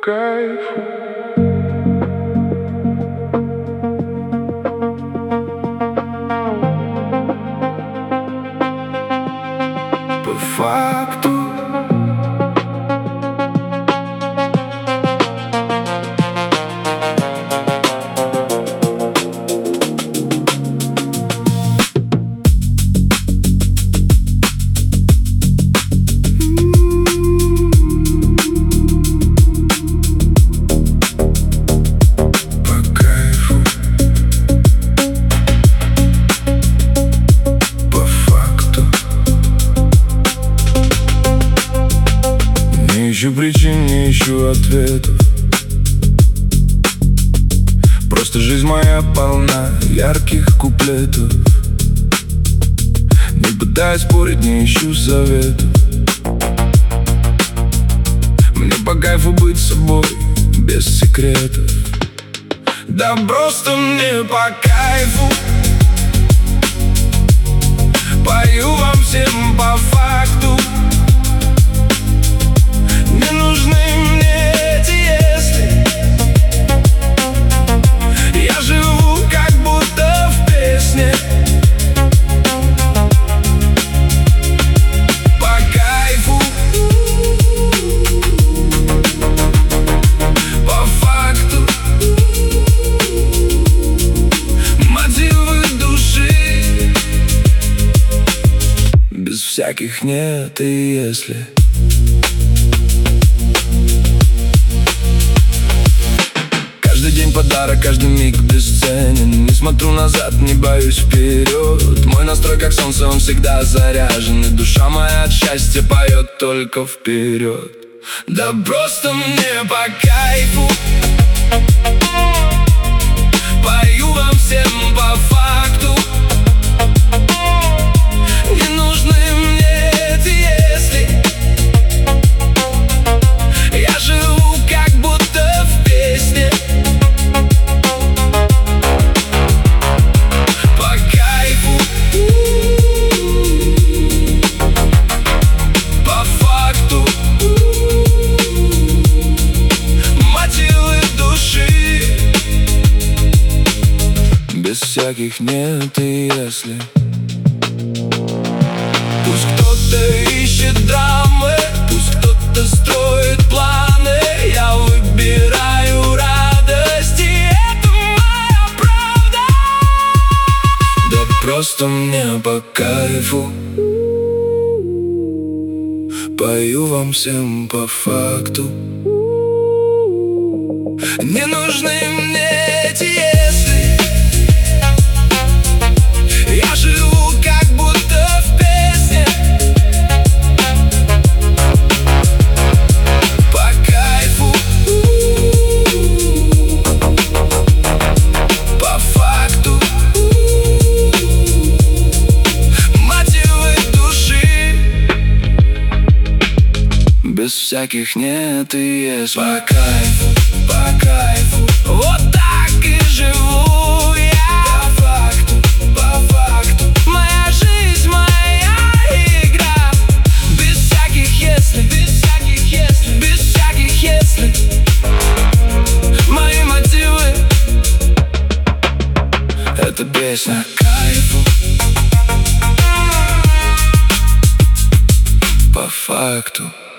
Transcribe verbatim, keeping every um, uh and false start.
кайфу. По факту. Не ищу причин, не ищу ответов. Просто жизнь моя полна ярких куплетов. Не пытаюсь спорить, не ищу советов. Мне по кайфу быть собой, без секретов. Да просто мне по кайфу. Пою вам всем по факту. Не нужны мне эти если. Я живу как будто в песне. По кайфу. По факту. Мотивы души. Без всяких нет и если. Каждый день подарок, каждый миг бесценен. Не смотрю назад, не боюсь вперед. Мой настрой как солнце, он всегда заряжен. И душа моя от счастья поет только вперед. Да просто мне по кайфу. Пою вам всем по факту. Не нужны мне эти если. Я живу как будто в песне. Без всяких нет и если. Пусть кто-то ищет драмы, пусть кто-то строит планы. Я выбираю радость, и это моя правда. Да просто мне по кайфу. Пою вам всем по факту. Не нужны мне эти если. Я живу как будто в песне. По кайфу. По факту. Мотивы души. Без всяких нет и есть. По кайфу, по кайфу. Вот так и живу я. По факту, по факту. Моя жизнь, моя игра. Без всяких если, без всяких если, без всяких если. Мои мотивы — это песня. По кайфу. По факту.